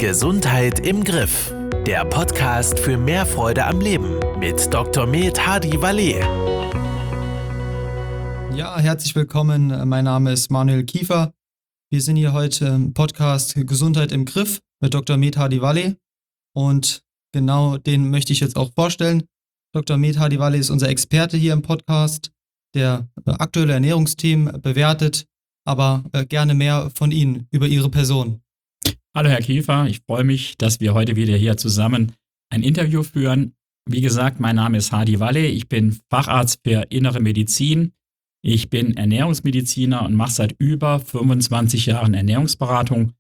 Gesundheit im Griff. Der Podcast für mehr Freude am Leben mit Dr. Med Hadi Valet. Ja, herzlich willkommen. Mein Name ist Manuel Kiefer. Wir sind hier heute im Podcast Gesundheit im Griff mit Dr. Med Hadi Valet. Und genau den möchte ich jetzt auch vorstellen. Dr. Med Hadi Valet ist unser Experte hier im Podcast, der aktuelle Ernährungsthemen bewertet, aber gerne mehr von Ihnen über Ihre Person. Hallo Herr Kiefer, ich freue mich, dass wir heute wieder hier zusammen ein Interview führen. Wie gesagt, mein Name ist Hadi Valet, ich bin Facharzt für Innere Medizin. Ich bin Ernährungsmediziner und mache seit über 25 Jahren Ernährungsberatung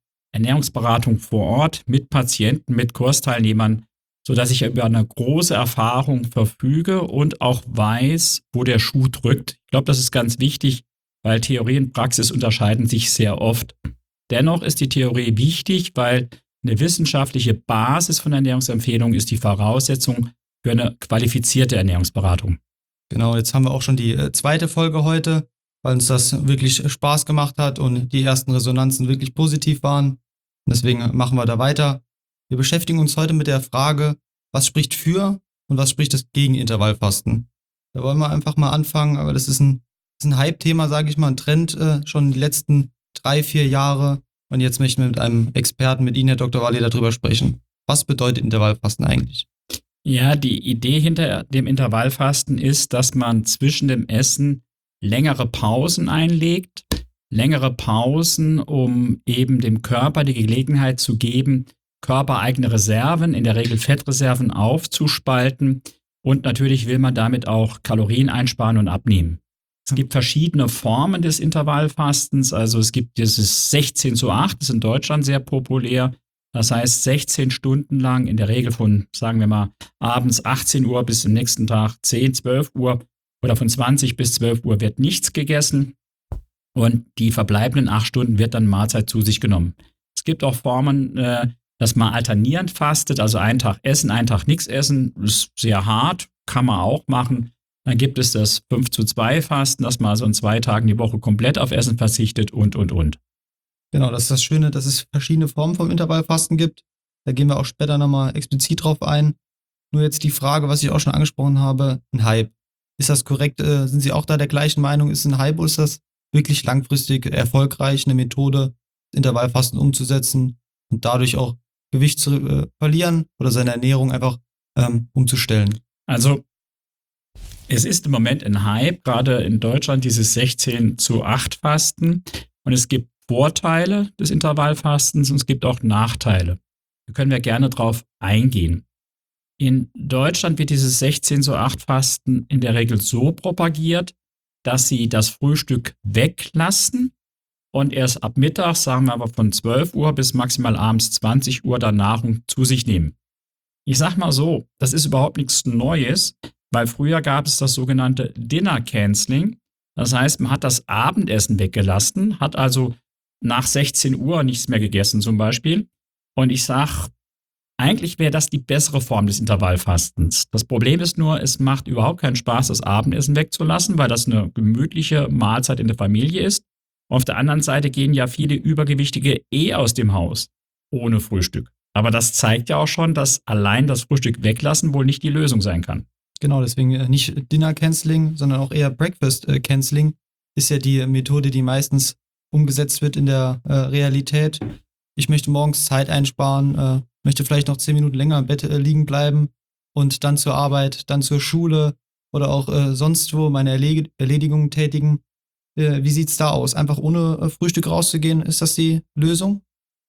vor Ort mit Patienten, mit Kursteilnehmern, sodass ich über eine große Erfahrung verfüge und auch weiß, wo der Schuh drückt. Ich glaube, das ist ganz wichtig, weil Theorie und Praxis unterscheiden sich sehr oft. Dennoch ist die Theorie wichtig, weil eine wissenschaftliche Basis von Ernährungsempfehlungen ist die Voraussetzung für eine qualifizierte Ernährungsberatung. Genau, jetzt haben wir auch schon die zweite Folge heute, weil uns das wirklich Spaß gemacht hat und die ersten Resonanzen wirklich positiv waren. Deswegen machen wir da weiter. Wir beschäftigen uns heute mit der Frage, was spricht für und was spricht das gegen Intervallfasten. Da wollen wir einfach mal anfangen, aber das ist ein Hype-Thema, sage ich mal, ein Trend schon die letzten 3-4 Jahre. Und jetzt möchten wir mit einem Experten, mit Ihnen, Herr Dr. Valet, darüber sprechen. Was bedeutet Intervallfasten eigentlich? Ja, die Idee hinter dem Intervallfasten ist, dass man zwischen dem Essen längere Pausen einlegt. Längere Pausen, um eben dem Körper die Gelegenheit zu geben, körpereigene Reserven, in der Regel Fettreserven, aufzuspalten. Und natürlich will man damit auch Kalorien einsparen und abnehmen. Es gibt verschiedene Formen des Intervallfastens. Also es gibt dieses 16:8, das ist in Deutschland sehr populär. Das heißt 16 Stunden lang, in der Regel von, sagen wir mal, abends 18 Uhr bis zum nächsten Tag 10, 12 Uhr oder von 20 bis 12 Uhr wird nichts gegessen. Und die verbleibenden 8 Stunden wird dann Mahlzeit zu sich genommen. Es gibt auch Formen, dass man alternierend fastet, also einen Tag essen, einen Tag nichts essen. Das ist sehr hart, kann man auch machen. Dann gibt es das 5:2-Fasten, dass man also in 2 Tagen die Woche komplett auf Essen verzichtet und. Genau, das ist das Schöne, dass es verschiedene Formen vom Intervallfasten gibt. Da gehen wir auch später nochmal explizit drauf ein. Nur jetzt die Frage, was ich auch schon angesprochen habe, ein Hype. Ist das korrekt? Sind Sie auch da der gleichen Meinung? Ist es ein Hype oder ist das wirklich langfristig erfolgreich, eine Methode, Intervallfasten umzusetzen und dadurch auch Gewicht zu verlieren oder seine Ernährung einfach umzustellen? Also es ist im Moment ein Hype, gerade in Deutschland dieses 16:8-Fasten. Und es gibt Vorteile des Intervallfastens und es gibt auch Nachteile. Da können wir gerne drauf eingehen. In Deutschland wird dieses 16:8-Fasten in der Regel so propagiert, dass sie das Frühstück weglassen und erst ab Mittag, sagen wir aber von 12 Uhr bis maximal abends 20 Uhr dann Nahrung zu sich nehmen. Ich sag mal so, das ist überhaupt nichts Neues, weil früher gab es das sogenannte Dinner Canceling. Das heißt, man hat das Abendessen weggelassen, hat also nach 16 Uhr nichts mehr gegessen zum Beispiel. Und ich sag, eigentlich wäre das die bessere Form des Intervallfastens. Das Problem ist nur, es macht überhaupt keinen Spaß, das Abendessen wegzulassen, weil das eine gemütliche Mahlzeit in der Familie ist. Auf der anderen Seite gehen ja viele Übergewichtige aus dem Haus ohne Frühstück. Aber das zeigt ja auch schon, dass allein das Frühstück weglassen wohl nicht die Lösung sein kann. Genau, deswegen nicht Dinner Canceling, sondern auch eher Breakfast Canceling ist ja die Methode, die meistens umgesetzt wird in der Realität. Ich möchte morgens Zeit einsparen, möchte vielleicht noch 10 Minuten länger im Bett liegen bleiben und dann zur Arbeit, dann zur Schule oder auch sonst wo meine Erledigungen tätigen. Wie sieht's da aus? Einfach ohne Frühstück rauszugehen, ist das die Lösung?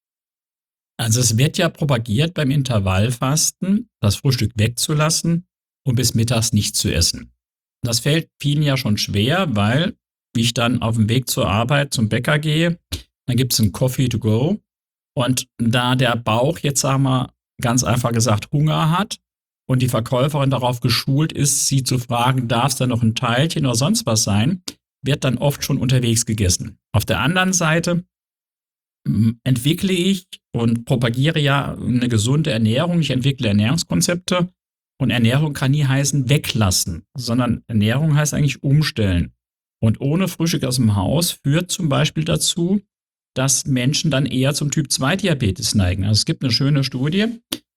Also es wird ja propagiert beim Intervallfasten, das Frühstück wegzulassen und bis mittags nichts zu essen. Das fällt vielen ja schon schwer, weil, wie ich dann auf dem Weg zur Arbeit zum Bäcker gehe, dann gibt es einen Coffee to go. Und da der Bauch jetzt, sagen wir, ganz einfach gesagt Hunger hat und die Verkäuferin darauf geschult ist, sie zu fragen, darf es da noch ein Teilchen oder sonst was sein, wird dann oft schon unterwegs gegessen. Auf der anderen Seite entwickle ich und propagiere ja eine gesunde Ernährung. Ich entwickle Ernährungskonzepte und Ernährung kann nie heißen weglassen, sondern Ernährung heißt eigentlich umstellen. Und ohne Frühstück aus dem Haus führt zum Beispiel dazu, dass Menschen dann eher zum Typ-2-Diabetes neigen. Also es gibt eine schöne Studie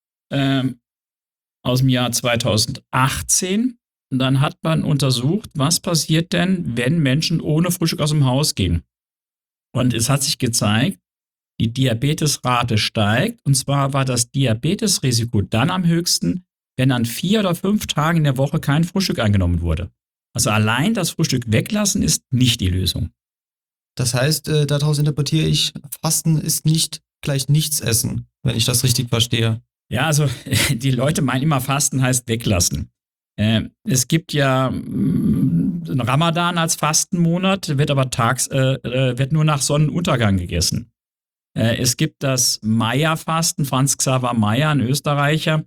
aus dem Jahr 2018. Und dann hat man untersucht, was passiert denn, wenn Menschen ohne Frühstück aus dem Haus gehen. Und es hat sich gezeigt, die Diabetesrate steigt. Und zwar war das Diabetesrisiko dann am höchsten, wenn an 4 oder 5 Tagen in der Woche kein Frühstück eingenommen wurde. Also allein das Frühstück weglassen ist nicht die Lösung. Das heißt, daraus interpretiere ich, Fasten ist nicht gleich nichts essen, wenn ich das richtig verstehe. Ja, also die Leute meinen immer, Fasten heißt weglassen. Es gibt ja einen Ramadan als Fastenmonat, wird aber wird nur nach Sonnenuntergang gegessen. Es gibt das Maya-Fasten, Franz Xaver Maya, ein Österreicher.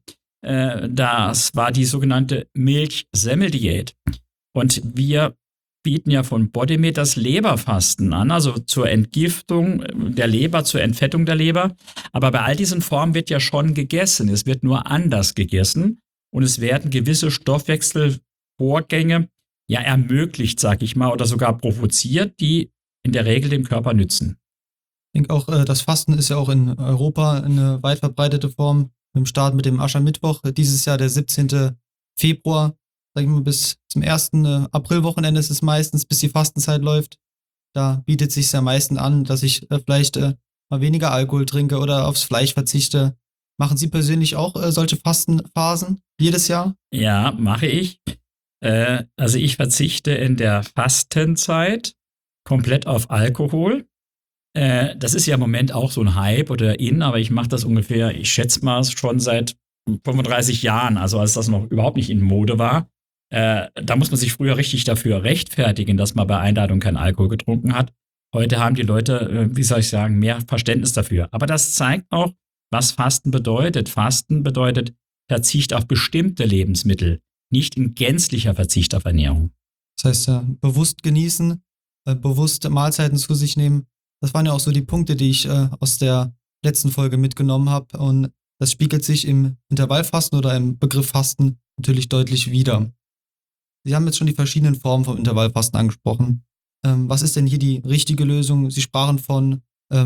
Das war die sogenannte Milch-Semmel-Diät. Und wir bieten ja von Bodymed das Leberfasten an, also zur Entgiftung der Leber, zur Entfettung der Leber. Aber bei all diesen Formen wird ja schon gegessen. Es wird nur anders gegessen und es werden gewisse Stoffwechselvorgänge ja ermöglicht, sag ich mal, oder sogar provoziert, die in der Regel dem Körper nützen. Ich denke auch, das Fasten ist ja auch in Europa eine weit verbreitete Form. Mit dem Start mit dem Aschermittwoch, dieses Jahr der 17. Februar, sag ich mal, bis zum 1. Aprilwochenende ist es meistens, bis die Fastenzeit läuft. Da bietet es sich am meisten an, dass ich vielleicht mal weniger Alkohol trinke oder aufs Fleisch verzichte. Machen Sie persönlich auch solche Fastenphasen jedes Jahr? Ja, mache ich. Also ich verzichte in der Fastenzeit komplett auf Alkohol. Das ist ja im Moment auch so ein Hype oder aber ich mache das ungefähr, ich schätze mal, schon seit 35 Jahren, also als das noch überhaupt nicht in Mode war. Da muss man sich früher richtig dafür rechtfertigen, dass man bei Einladung keinen Alkohol getrunken hat. Heute haben die Leute, wie soll ich sagen, mehr Verständnis dafür. Aber das zeigt auch, was Fasten bedeutet. Fasten bedeutet Verzicht auf bestimmte Lebensmittel, nicht ein gänzlicher Verzicht auf Ernährung. Das heißt, bewusst genießen, bewusst Mahlzeiten zu sich nehmen. Das waren ja auch so die Punkte, die ich aus der letzten Folge mitgenommen habe. Und das spiegelt sich im Intervallfasten oder im Begriff Fasten natürlich deutlich wider. Sie haben jetzt schon die verschiedenen Formen vom Intervallfasten angesprochen. Was ist denn hier die richtige Lösung? Sie sprachen von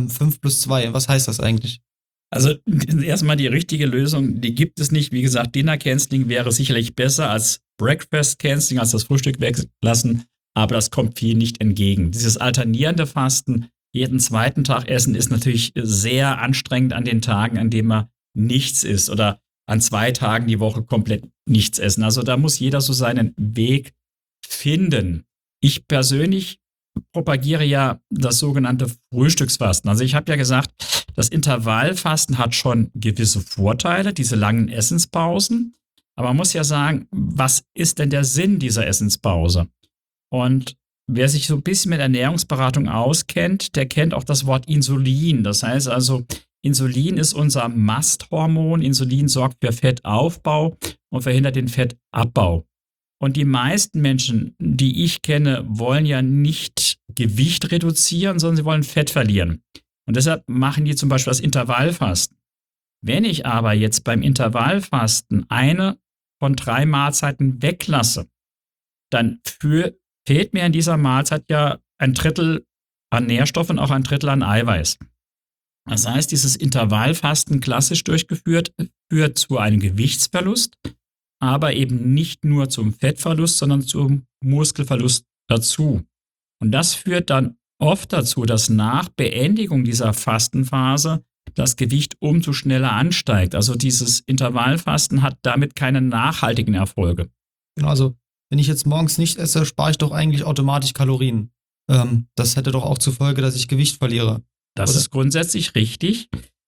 5+2. Was heißt das eigentlich? Also erstmal die richtige Lösung, die gibt es nicht. Wie gesagt, Dinner Canceling wäre sicherlich besser als Breakfast Canceling, als das Frühstück weglassen. Aber das kommt viel nicht entgegen. Dieses alternierende Fasten, jeden zweiten Tag essen, ist natürlich sehr anstrengend an den Tagen, an denen man nichts isst oder an 2 Tagen die Woche komplett nichts essen. Also da muss jeder so seinen Weg finden. Ich persönlich propagiere ja das sogenannte Frühstücksfasten. Also ich habe ja gesagt, das Intervallfasten hat schon gewisse Vorteile, diese langen Essenspausen. Aber man muss ja sagen, was ist denn der Sinn dieser Essenspause? Und wer sich so ein bisschen mit Ernährungsberatung auskennt, der kennt auch das Wort Insulin. Das heißt also, Insulin ist unser Masthormon. Insulin sorgt für Fettaufbau und verhindert den Fettabbau. Und die meisten Menschen, die ich kenne, wollen ja nicht Gewicht reduzieren, sondern sie wollen Fett verlieren. Und deshalb machen die zum Beispiel das Intervallfasten. Wenn ich aber jetzt beim Intervallfasten eine von 3 Mahlzeiten weglasse, dann fehlt mir in dieser Mahlzeit ja 1/3 an Nährstoffen, auch 1/3 an Eiweiß. Das heißt, dieses Intervallfasten klassisch durchgeführt führt zu einem Gewichtsverlust, aber eben nicht nur zum Fettverlust, sondern zum Muskelverlust dazu. Und das führt dann oft dazu, dass nach Beendigung dieser Fastenphase das Gewicht umso schneller ansteigt. Also dieses Intervallfasten hat damit keine nachhaltigen Erfolge. Also wenn ich jetzt morgens nicht esse, spare ich doch eigentlich automatisch Kalorien. Das hätte doch auch zur Folge, dass ich Gewicht verliere. Das oder? Ist grundsätzlich richtig.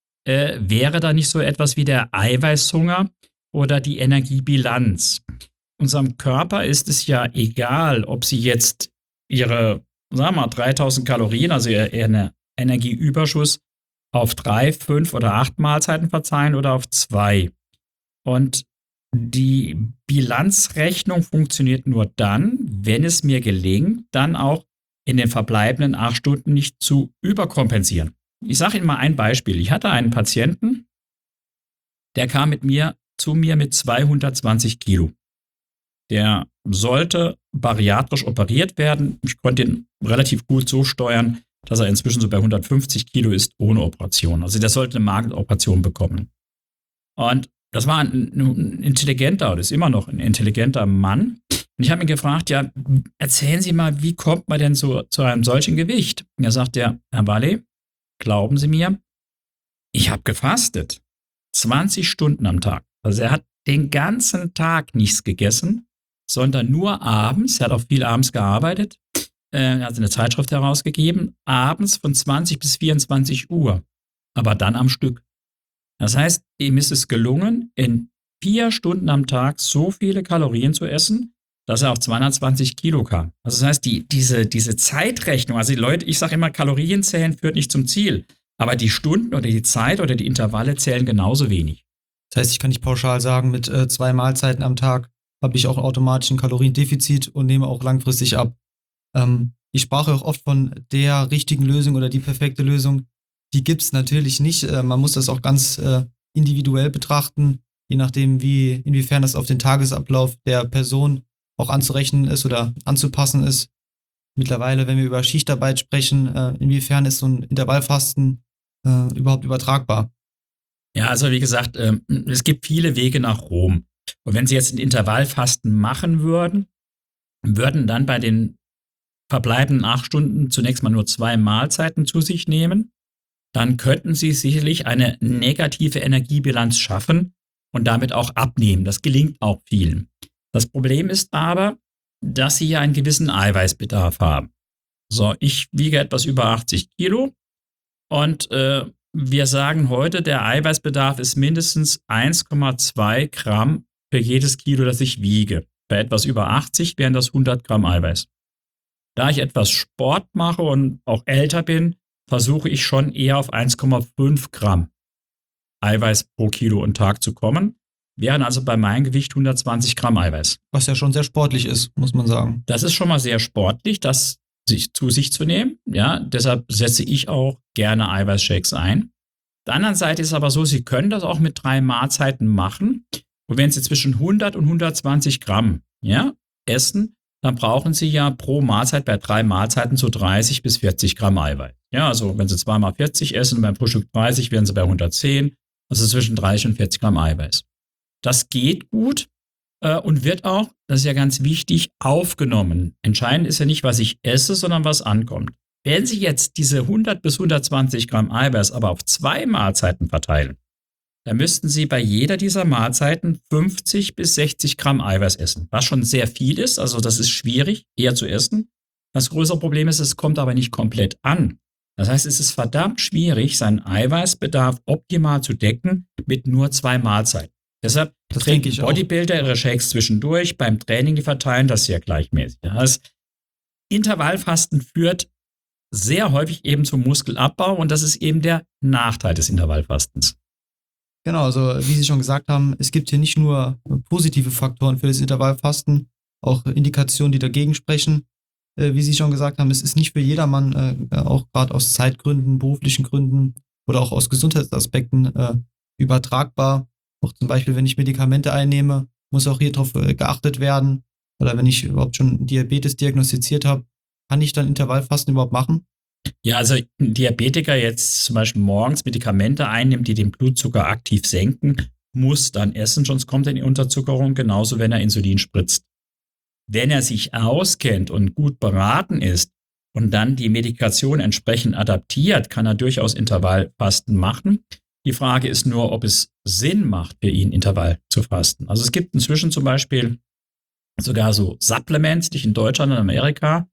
Wäre da nicht so etwas wie der Eiweißhunger oder die Energiebilanz? Unserem Körper ist es ja egal, ob Sie jetzt Ihre, sagen wir mal, 3000 Kalorien, also Ihren Energieüberschuss auf 3, 5 oder 8 Mahlzeiten verteilen oder auf 2. Und die Bilanzrechnung funktioniert nur dann, wenn es mir gelingt, dann auch in den verbleibenden 8 Stunden nicht zu überkompensieren. Ich sage Ihnen mal ein Beispiel. Ich hatte einen Patienten, der kam zu mir mit 220 Kilo. Der sollte bariatrisch operiert werden. Ich konnte ihn relativ gut so steuern, dass er inzwischen so bei 150 Kilo ist ohne Operation. Also der sollte eine Magenoperation bekommen. Und das war ein intelligenter, oder ist immer noch ein intelligenter Mann. Und ich habe ihn gefragt, ja, erzählen Sie mal, wie kommt man denn zu einem solchen Gewicht? Und er sagt, Herr Valley, glauben Sie mir, ich habe gefastet. 20 Stunden am Tag. Also er hat den ganzen Tag nichts gegessen, sondern nur abends. Er hat auch viel abends gearbeitet. Er hat eine Zeitschrift herausgegeben. Abends von 20 bis 24 Uhr. Aber dann am Stück. Das heißt, ihm ist es gelungen, in 4 Stunden am Tag so viele Kalorien zu essen, dass er auf 220 Kilo kam. Also das heißt, diese Zeitrechnung, also die Leute, ich sage immer, Kalorienzählen führt nicht zum Ziel. Aber die Stunden oder die Zeit oder die Intervalle zählen genauso wenig. Das heißt, ich kann nicht pauschal sagen, mit 2 Mahlzeiten am Tag habe ich auch automatisch ein Kaloriendefizit und nehme auch langfristig ab. Ich sprach auch oft von der richtigen Lösung oder die perfekte Lösung. Die gibt es natürlich nicht. Man muss das auch ganz individuell betrachten, je nachdem, inwiefern das auf den Tagesablauf der Person auch anzurechnen ist oder anzupassen ist. Mittlerweile, wenn wir über Schichtarbeit sprechen, inwiefern ist so ein Intervallfasten überhaupt übertragbar? Ja, also wie gesagt, es gibt viele Wege nach Rom. Und wenn Sie jetzt ein Intervallfasten machen würden dann bei den verbleibenden 8 Stunden zunächst mal nur 2 Mahlzeiten zu sich nehmen, dann könnten Sie sicherlich eine negative Energiebilanz schaffen und damit auch abnehmen. Das gelingt auch vielen. Das Problem ist aber, dass Sie ja einen gewissen Eiweißbedarf haben. So, ich wiege etwas über 80 Kilo und wir sagen heute, der Eiweißbedarf ist mindestens 1,2 Gramm für jedes Kilo, das ich wiege. Bei etwas über 80 wären das 100 Gramm Eiweiß. Da ich etwas Sport mache und auch älter bin, versuche ich schon eher auf 1,5 Gramm Eiweiß pro Kilo und Tag zu kommen. Wären also bei meinem Gewicht 120 Gramm Eiweiß. Was ja schon sehr sportlich ist, muss man sagen. Das ist schon mal sehr sportlich, das zu sich zu nehmen. Ja, deshalb setze ich auch gerne Eiweißshakes ein. Auf der anderen Seite ist aber so, Sie können das auch mit 3 Mahlzeiten machen. Und wenn Sie zwischen 100 und 120 Gramm essen, dann brauchen Sie ja pro Mahlzeit bei 3 Mahlzeiten so 30 bis 40 Gramm Eiweiß. Ja, also wenn Sie 2 mal 40 essen, beim Frühstück 30, wären Sie bei 110, also zwischen 30 und 40 Gramm Eiweiß. Das geht gut und wird auch, das ist ja ganz wichtig, aufgenommen. Entscheidend ist ja nicht, was ich esse, sondern was ankommt. Wenn Sie jetzt diese 100 bis 120 Gramm Eiweiß aber auf 2 Mahlzeiten verteilen, dann müssten Sie bei jeder dieser Mahlzeiten 50 bis 60 Gramm Eiweiß essen, was schon sehr viel ist, also das ist schwierig, eher zu essen. Das größere Problem ist, es kommt aber nicht komplett an. Das heißt, es ist verdammt schwierig, seinen Eiweißbedarf optimal zu decken mit nur 2 Mahlzeiten. Deshalb trinken Bodybuilder ihre Shakes zwischendurch, beim Training, die verteilen das sehr gleichmäßig. Das Intervallfasten führt sehr häufig eben zum Muskelabbau und das ist eben der Nachteil des Intervallfastens. Genau, also wie Sie schon gesagt haben, es gibt hier nicht nur positive Faktoren für das Intervallfasten, auch Indikationen, die dagegen sprechen. Wie Sie schon gesagt haben, es ist nicht für jedermann, auch gerade aus Zeitgründen, beruflichen Gründen oder auch aus Gesundheitsaspekten übertragbar. Auch zum Beispiel, wenn ich Medikamente einnehme, muss auch hier drauf geachtet werden. Oder wenn ich überhaupt schon Diabetes diagnostiziert habe, kann ich dann Intervallfasten überhaupt machen? Ja, also ein Diabetiker jetzt zum Beispiel morgens Medikamente einnimmt, die den Blutzucker aktiv senken, muss dann essen, sonst kommt er in die Unterzuckerung, genauso wenn er Insulin spritzt. Wenn er sich auskennt und gut beraten ist und dann die Medikation entsprechend adaptiert, kann er durchaus Intervallfasten machen. Die Frage ist nur, ob es Sinn macht, für ihn Intervall zu fasten. Also es gibt inzwischen zum Beispiel sogar so Supplements, nicht in Deutschland und Amerika,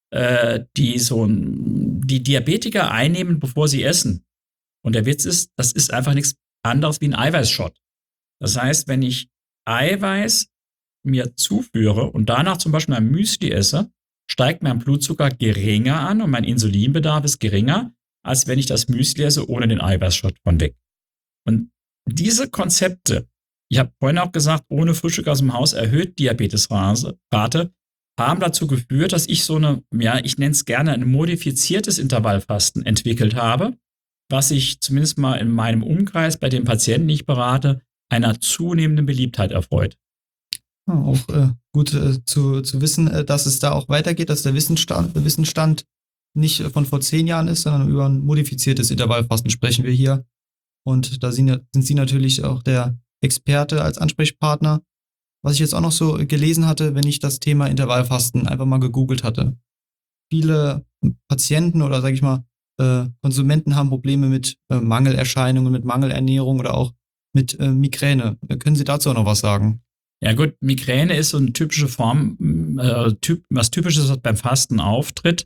die Diabetiker einnehmen, bevor sie essen. Und der Witz ist, das ist einfach nichts anderes wie ein Eiweißshot. Das heißt, wenn ich Eiweiß mir zuführe und danach zum Beispiel ein Müsli esse, steigt mein Blutzucker geringer an und mein Insulinbedarf ist geringer, als wenn ich das Müsli esse ohne den Eiweißshot von weg. Und diese Konzepte, ich habe vorhin auch gesagt, ohne Frühstück aus dem Haus erhöht Diabetesrate, haben dazu geführt, dass ich so eine, ich nenne es gerne ein modifiziertes Intervallfasten entwickelt habe, was sich zumindest mal in meinem Umkreis bei den Patienten, die ich berate, einer zunehmenden Beliebtheit erfreut. Auch gut zu wissen, dass es da auch weitergeht, dass der Wissensstand nicht von vor 10 Jahren ist, sondern über ein modifiziertes Intervallfasten sprechen wir hier. Und da sind Sie natürlich auch der Experte als Ansprechpartner. Was ich jetzt auch noch so gelesen hatte, wenn ich das Thema Intervallfasten einfach mal gegoogelt hatte. Viele Patienten oder sage ich mal Konsumenten haben Probleme mit Mangelerscheinungen, mit Mangelernährung oder auch mit Migräne. Können Sie dazu auch noch was sagen? Ja gut, Migräne ist so eine typische Form, was Typisches, was beim Fasten auftritt,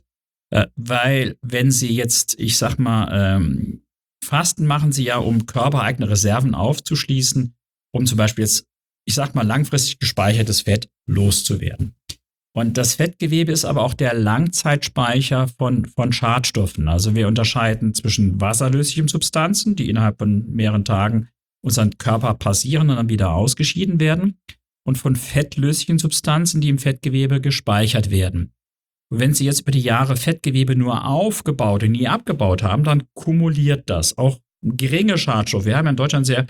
weil wenn Sie jetzt, ich sag mal, Fasten machen Sie ja, um körpereigene Reserven aufzuschließen, um zum Beispiel jetzt, ich sag mal, langfristig gespeichertes Fett loszuwerden. Und das Fettgewebe ist aber auch der Langzeitspeicher von Schadstoffen. Also wir unterscheiden zwischen wasserlöslichen Substanzen, die innerhalb von mehreren Tagen unseren Körper passieren und dann wieder ausgeschieden werden, und von fettlöslichen Substanzen, die im Fettgewebe gespeichert werden. Und wenn Sie jetzt über die Jahre Fettgewebe nur aufgebaut und nie abgebaut haben, dann kumuliert das. Auch geringe Schadstoffe. Wir haben in Deutschland sehr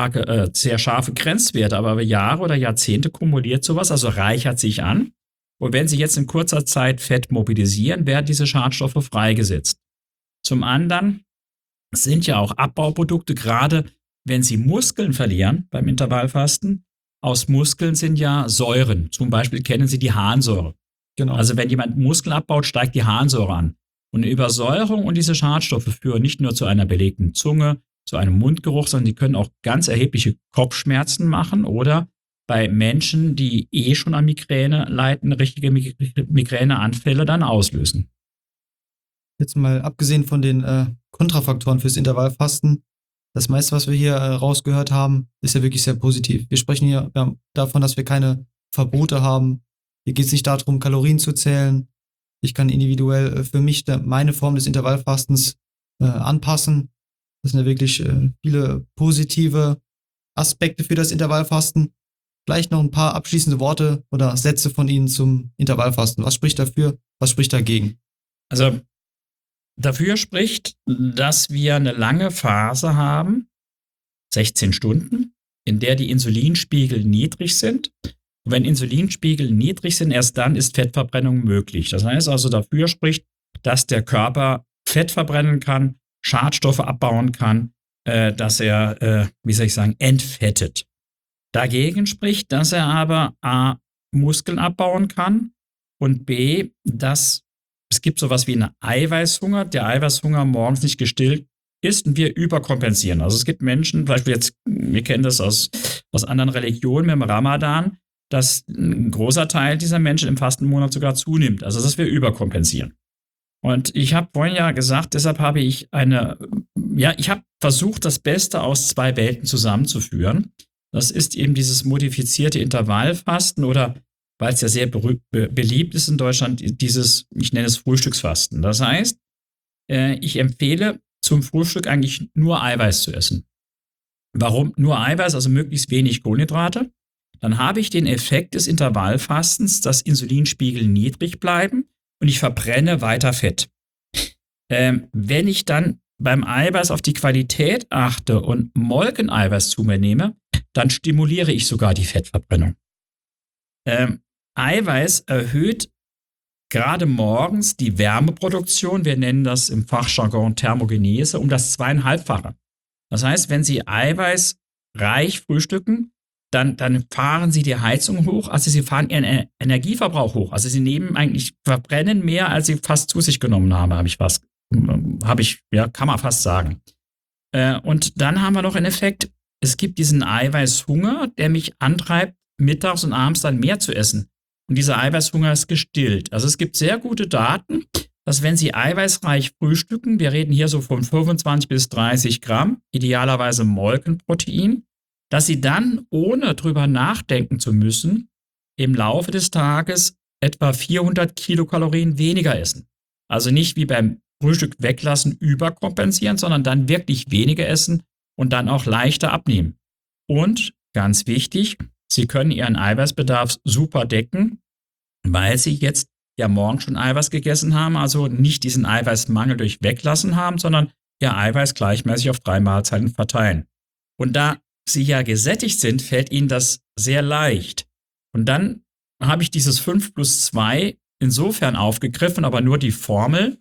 scharfe Grenzwerte, aber über Jahre oder Jahrzehnte kumuliert sowas, also reichert sich an. Und wenn Sie jetzt in kurzer Zeit Fett mobilisieren, werden diese Schadstoffe freigesetzt. Zum anderen sind ja auch Abbauprodukte, gerade wenn Sie Muskeln verlieren beim Intervallfasten, aus Muskeln sind ja Säuren. Zum Beispiel kennen Sie die Harnsäure. Genau. Also wenn jemand Muskeln abbaut, steigt die Harnsäure an. Und eine Übersäuerung und diese Schadstoffe führen nicht nur zu einer belegten Zunge, zu einem Mundgeruch, sondern die können auch ganz erhebliche Kopfschmerzen machen oder bei Menschen, die schon an Migräne leiden, richtige Migräneanfälle dann auslösen. Jetzt mal abgesehen von den Kontrafaktoren fürs Intervallfasten, das meiste, was wir hier rausgehört haben, ist ja wirklich sehr positiv. Wir sprechen hier davon, dass wir keine Verbote haben. Hier geht es nicht darum, Kalorien zu zählen. Ich kann individuell für mich meine Form des Intervallfastens anpassen. Das sind ja wirklich viele positive Aspekte für das Intervallfasten. Vielleicht noch ein paar abschließende Worte oder Sätze von Ihnen zum Intervallfasten. Was spricht dafür, was spricht dagegen? Also dafür spricht, dass wir eine lange Phase haben, 16 Stunden, in der die Insulinspiegel niedrig sind. Und wenn Insulinspiegel niedrig sind, erst dann ist Fettverbrennung möglich. Das heißt also, dafür spricht, dass der Körper Fett verbrennen kann, Schadstoffe abbauen kann, dass er, entfettet. Dagegen spricht, dass er aber A, Muskeln abbauen kann und B, dass es gibt sowas wie einen Eiweißhunger, der Eiweißhunger morgens nicht gestillt ist und wir überkompensieren. Also es gibt Menschen, zum Beispiel jetzt, wir kennen das aus anderen Religionen mit dem Ramadan, dass ein großer Teil dieser Menschen im Fastenmonat sogar zunimmt. Also dass wir überkompensieren. Und ich habe vorhin ja gesagt, deshalb habe ich ich habe versucht, das Beste aus zwei Welten zusammenzuführen. Das ist eben dieses modifizierte Intervallfasten oder, weil es ja sehr beliebt ist in Deutschland, dieses, ich nenne es Frühstücksfasten. Das heißt, ich empfehle zum Frühstück eigentlich nur Eiweiß zu essen. Warum nur Eiweiß, also möglichst wenig Kohlenhydrate? Dann habe ich den Effekt des Intervallfastens, dass Insulinspiegel niedrig bleiben und ich verbrenne weiter Fett. Wenn ich dann beim Eiweiß auf die Qualität achte und Molkeneiweiß zu mir nehme, dann stimuliere ich sogar die Fettverbrennung. Eiweiß erhöht gerade morgens die Wärmeproduktion, wir nennen das im Fachjargon Thermogenese, um das 2,5-fache. Das heißt, wenn Sie eiweißreich frühstücken, dann fahren Sie die Heizung hoch, also Sie fahren Ihren Energieverbrauch hoch. Also Sie verbrennen mehr, als Sie fast zu sich genommen haben, kann man fast sagen. Und dann haben wir noch einen Effekt, es gibt diesen Eiweißhunger, der mich antreibt, mittags und abends dann mehr zu essen. Und dieser Eiweißhunger ist gestillt. Also es gibt sehr gute Daten, dass wenn Sie eiweißreich frühstücken, wir reden hier so von 25 bis 30 Gramm, idealerweise Molkenprotein, dass Sie dann, ohne drüber nachdenken zu müssen, im Laufe des Tages etwa 400 Kilokalorien weniger essen. Also nicht wie beim Frühstück weglassen, überkompensieren, sondern dann wirklich weniger essen und dann auch leichter abnehmen. Und, ganz wichtig, Sie können Ihren Eiweißbedarf super decken, weil Sie jetzt ja morgen schon Eiweiß gegessen haben, also nicht diesen Eiweißmangel durch Weglassen haben, sondern Ihr Eiweiß gleichmäßig auf 3 Mahlzeiten verteilen. Und da Sie ja gesättigt sind, fällt Ihnen das sehr leicht. Und dann habe ich dieses 5+2 insofern aufgegriffen, aber nur die Formel,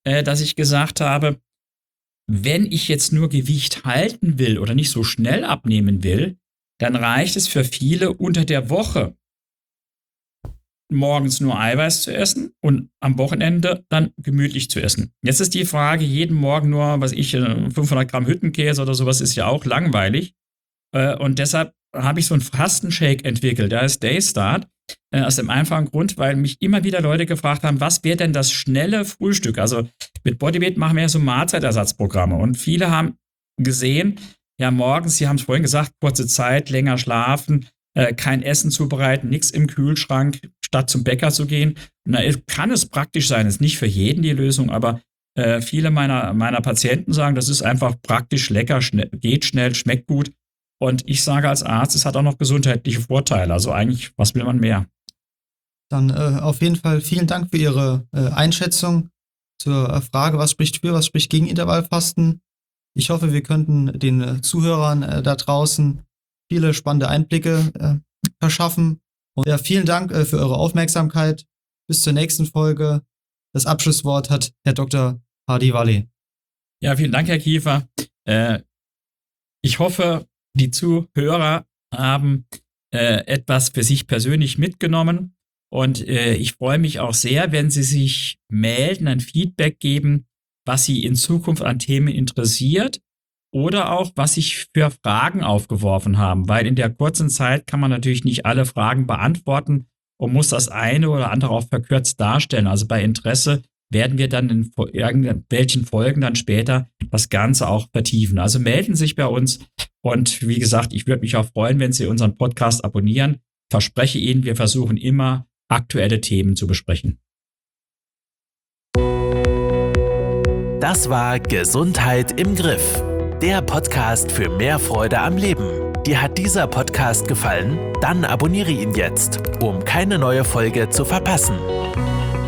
dass ich gesagt habe, wenn ich jetzt nur Gewicht halten will oder nicht so schnell abnehmen will, dann reicht es für viele unter der Woche morgens nur Eiweiß zu essen und am Wochenende dann gemütlich zu essen. Jetzt ist die Frage, jeden Morgen nur, 500 Gramm Hüttenkäse oder sowas ist ja auch langweilig. Und deshalb habe ich so einen Fastenshake entwickelt, der heißt Daystart. Aus dem einfachen Grund, weil mich immer wieder Leute gefragt haben, was wäre denn das schnelle Frühstück? Also mit Bodyweight machen wir ja so Mahlzeitersatzprogramme und viele haben gesehen, ja morgens, Sie haben es vorhin gesagt, kurze Zeit, länger schlafen, kein Essen zubereiten, nichts im Kühlschrank, statt zum Bäcker zu gehen. Und da kann es praktisch sein, ist nicht für jeden die Lösung, aber viele meiner Patienten sagen, das ist einfach praktisch, lecker, geht schnell, schmeckt gut. Und ich sage als Arzt, es hat auch noch gesundheitliche Vorteile. Also eigentlich, was will man mehr? Dann auf jeden Fall vielen Dank für Ihre Einschätzung zur Frage, was spricht für, was spricht gegen Intervallfasten. Ich hoffe, wir könnten den Zuhörern da draußen viele spannende Einblicke verschaffen. Und ja, vielen Dank für eure Aufmerksamkeit. Bis zur nächsten Folge. Das Abschlusswort hat Herr Dr. Hadi Valley. Ja, vielen Dank, Herr Kiefer. Ich hoffe, die Zuhörer haben etwas für sich persönlich mitgenommen. Und ich freue mich auch sehr, wenn Sie sich melden, ein Feedback geben, was Sie in Zukunft an Themen interessiert oder auch, was sich für Fragen aufgeworfen haben. Weil in der kurzen Zeit kann man natürlich nicht alle Fragen beantworten und muss das eine oder andere auch verkürzt darstellen. Also bei Interesse werden wir dann in irgendwelchen Folgen dann später das Ganze auch vertiefen. Also melden Sie sich bei uns und wie gesagt, ich würde mich auch freuen, wenn Sie unseren Podcast abonnieren. Verspreche Ihnen, wir versuchen immer, aktuelle Themen zu besprechen. Das war Gesundheit im Griff, der Podcast für mehr Freude am Leben. Dir hat dieser Podcast gefallen? Dann abonniere ihn jetzt, um keine neue Folge zu verpassen.